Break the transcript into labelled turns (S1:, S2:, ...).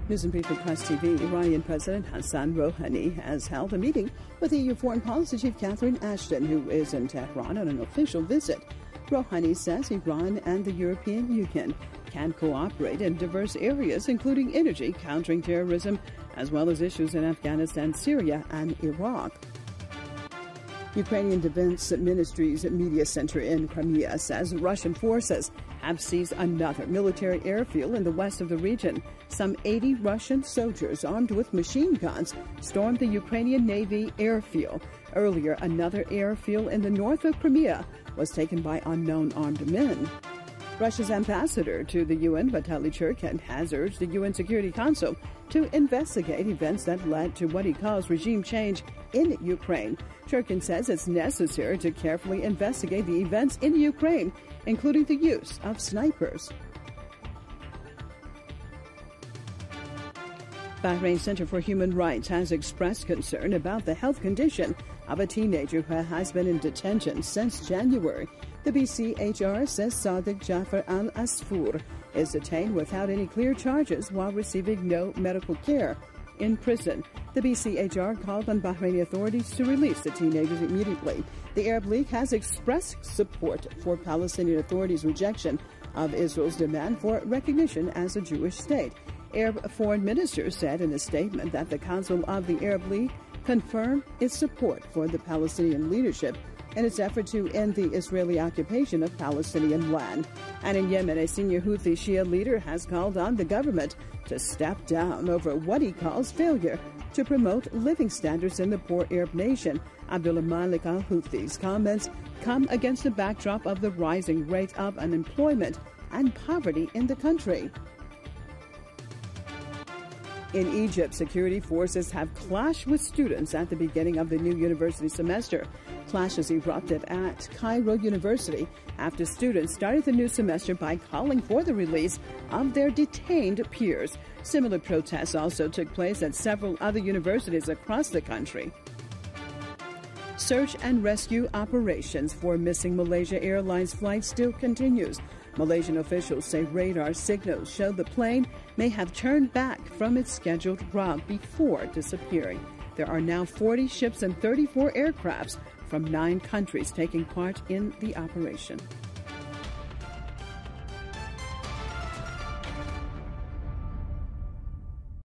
S1: News and Brief from Press TV. Iranian President Hassan Rouhani has held a meeting with EU Foreign Policy Chief Catherine Ashton, who is in Tehran on an official visit. Rouhani says Iran and the European Union can cooperate in diverse areas, including energy, countering terrorism, as well as issues in Afghanistan, Syria, and Iraq. Ukrainian Defense Ministry's media center in Crimea says Russian forces have seized another military airfield in the west of the region. Some 80 Russian soldiers armed with machine guns stormed the Ukrainian Navy airfield. Earlier, another airfield in the north of Crimea was taken by unknown armed men. Russia's ambassador to the UN, Vitaly Churkin, has urged the UN Security Council to investigate events that led to what he calls regime change in Ukraine. Churkin says it's necessary to carefully investigate the events in Ukraine, including the use of snipers. Bahrain Center for Human Rights has expressed concern about the health condition of a teenager who has been in detention since January. The BCHR says Sadiq Jafar al-Asfour is detained without any clear charges while receiving no medical care in prison. The BCHR called on Bahraini authorities to release the teenagers immediately. The Arab League has expressed support for Palestinian authorities' rejection of Israel's demand for recognition as a Jewish state. Arab foreign ministers said in a statement that the Council of the Arab League confirmed its support for the Palestinian leadership in its effort to end the Israeli occupation of Palestinian land. And in Yemen, a senior Houthi Shia leader has called on the government to step down over what he calls failure to promote living standards in the poor Arab nation. Abdullah Malik al-Houthi's comments come against the backdrop of the rising rate of unemployment and poverty in the country. In Egypt, security forces have clashed with students at the beginning of the new university semester. Clashes erupted at Cairo University after students started the new semester by calling for the release of their detained peers. Similar protests also took place at several other universities across the country. Search and rescue operations for missing Malaysia Airlines flight still continues. Malaysian officials say radar signals show the plane may have turned back from its scheduled route before disappearing. There are now 40 ships and 34 aircrafts from 9 countries taking part in the operation.